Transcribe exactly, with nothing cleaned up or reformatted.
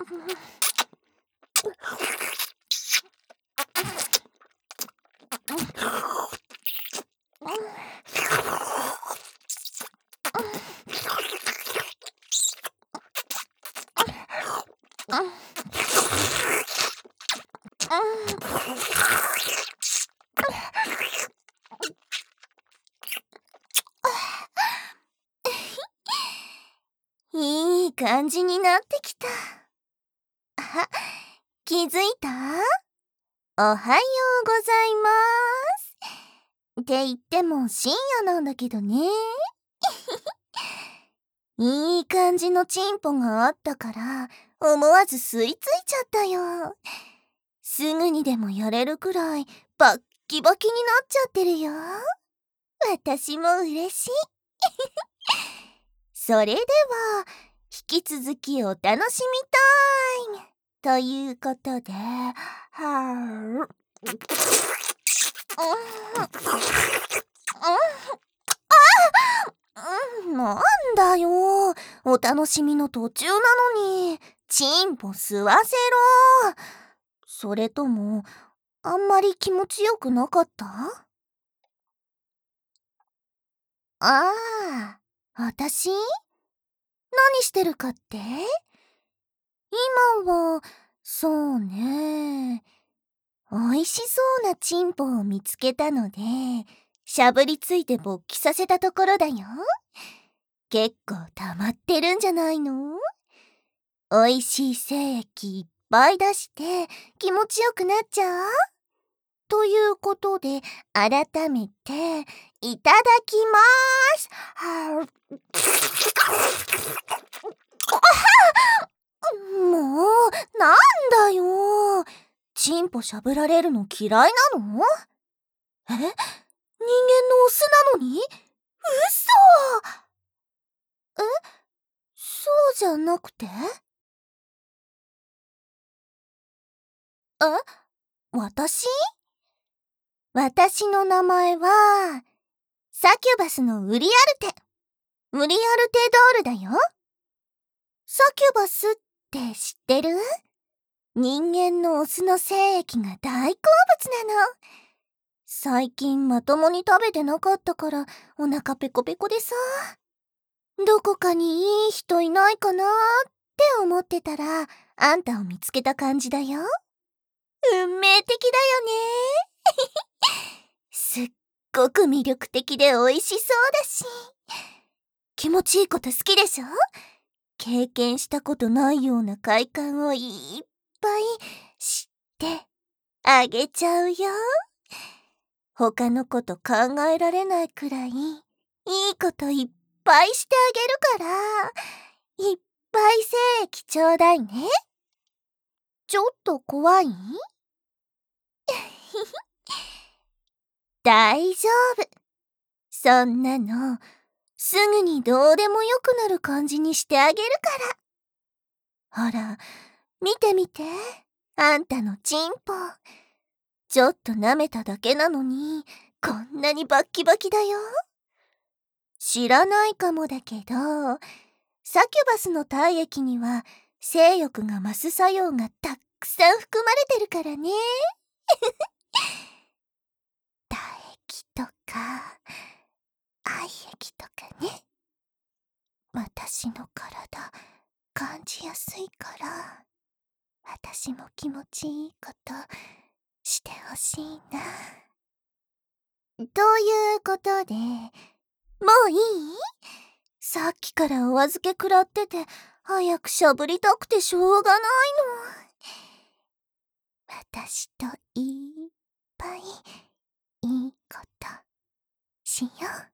いい感じになってきた。あ、気づいた？おはようございます。って言っても深夜なんだけどね。いい感じのチンポがあったから思わず吸い付いちゃったよ。すぐにでもやれるくらいバッキバキになっちゃってるよ。私も嬉しい。それでは引き続きお楽しみタイムということで、はぁ、なんだよ、お楽しみの途中なのにチンポ吸わせろ。それともあんまり気持ちよくなかった？ああ、私？何してるかって？今は、そうね、おいしそうなチンポを見つけたので、しゃぶりついて勃起させたところだよ。結構溜まってるんじゃないの？おいしい精液いっぱい出して気持ちよくなっちゃう？ということで、改めて、いただきまーす。はもう、なんだよ。チンポしゃぶられるの嫌いなの？え？人間のオスなのに？嘘！え？そうじゃなくて？え？私？私の名前は、サキュバスのウリアルテ。ウリアルテドールだよ。サキュバスって知ってる？人間のオスの精液が大好物なの。最近まともに食べてなかったからお腹ペコペコでさ。どこかにいい人いないかなって思ってたら、あんたを見つけた感じだよ。運命的だよね。すっごく魅力的で美味しそうだし。気持ちいいこと好きでしょ？経験したことないような快感をいっぱい知ってあげちゃうよ。他のこと考えられないくらいいいこといっぱいしてあげるから、いっぱい精液ちょうだいね。ちょっと怖い？大丈夫。そんなのすぐにどうでもよくなる感じにしてあげるから。ほら、見てみて、あんたのチンポ。ちょっと舐めただけなのにこんなにバッキバキだよ。知らないかもだけど、サキュバスの体液には性欲が増す作用がたくさん含まれてるからね。唾液とか愛液とかね。私の体感じやすいから、私も気持ちいいことしてほしいな。ということで、もういい？さっきからお預け食らってて早くしゃぶりたくてしょうがないの。私といっぱいいいことしよう。